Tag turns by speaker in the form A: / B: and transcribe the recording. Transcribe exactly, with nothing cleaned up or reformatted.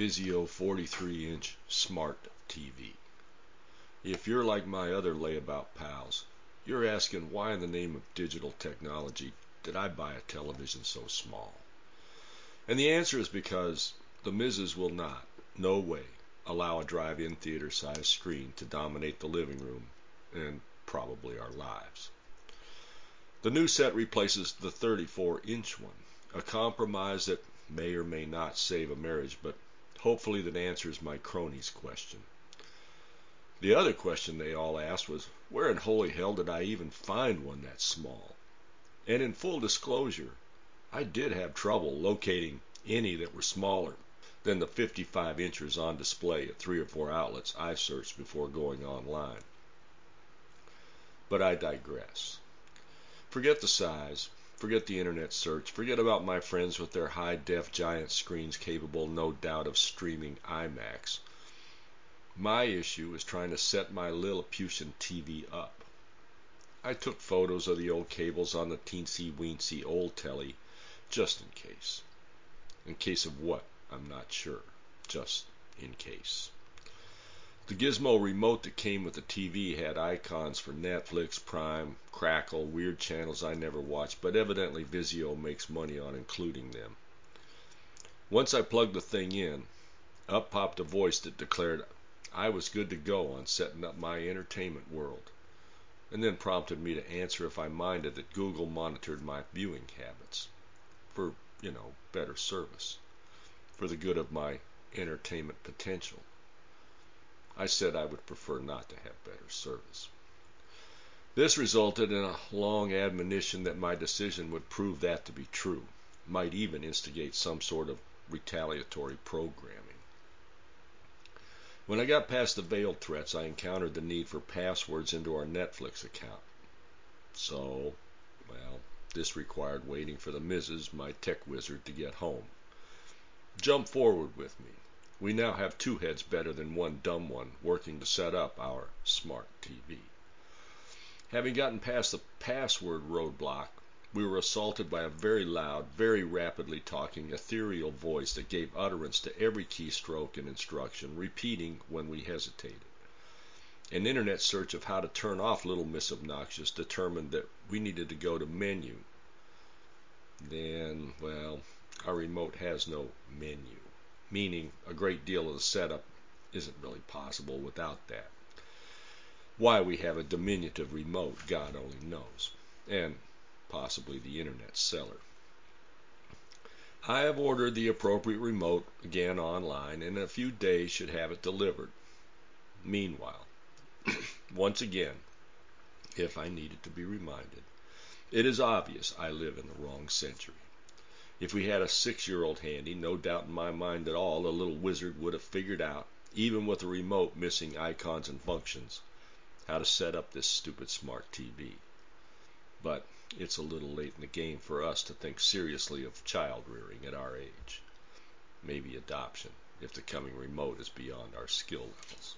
A: Vizio forty-three inch Smart T V. If you're like my other layabout pals, you're asking why in the name of digital technology did I buy a television so small? And the answer is because the missus will not, no way, allow a drive-in theater-sized screen to dominate the living room and probably our lives. The new set replaces the thirty-four inch one, a compromise that may or may not save a marriage, but hopefully that answers my cronies' question. The other question they all asked was, where in holy hell did I even find one that small? And in full disclosure, I did have trouble locating any that were smaller than the fifty-five inches on display at three or four outlets I searched before going online. But I digress. Forget the size, forget the internet search, forget about my friends with their high-def giant screens capable, no doubt, of streaming IMAX. My issue is trying to set my Lilliputian T V up. I took photos of the old cables on the teensy-weensy old telly, just in case. In case of what? I'm not sure. Just in case. The Gizmo remote that came with the T V had icons for Netflix, Prime, Crackle, weird channels I never watched, but evidently Vizio makes money on including them. Once I plugged the thing in, up popped a voice that declared I was good to go on setting up my entertainment world, and then prompted me to answer if I minded that Google monitored my viewing habits for, you know, better service, for the good of my entertainment potential. I said I would prefer not to have better service. This resulted in a long admonition that my decision would prove that to be true, might even instigate some sort of retaliatory programming. When I got past the veiled threats, I encountered the need for passwords into our Netflix account. So, well, this required waiting for the missus, my tech wizard, to get home. Jump forward with me. We now have two heads better than one dumb one working to set up our smart T V. Having gotten past the password roadblock, we were assaulted by a very loud, very rapidly talking, ethereal voice that gave utterance to every keystroke and instruction, repeating when we hesitated. An internet search of how to turn off Little Miss Obnoxious determined that we needed to go to menu. Then, well, our remote has no menu, meaning a great deal of the setup isn't really possible without that. Why we have a diminutive remote, God only knows, and possibly the internet seller. I have ordered the appropriate remote again online, and in a few days should have it delivered. Meanwhile, once again, if I needed to be reminded, it is obvious I live in the wrong century. If we had a six-year-old handy, no doubt in my mind at all, the little wizard would have figured out, even with a remote missing icons and functions, how to set up this stupid smart T V. But it's a little late in the game for us to think seriously of child rearing at our age. Maybe adoption, if the coming remote is beyond our skill levels.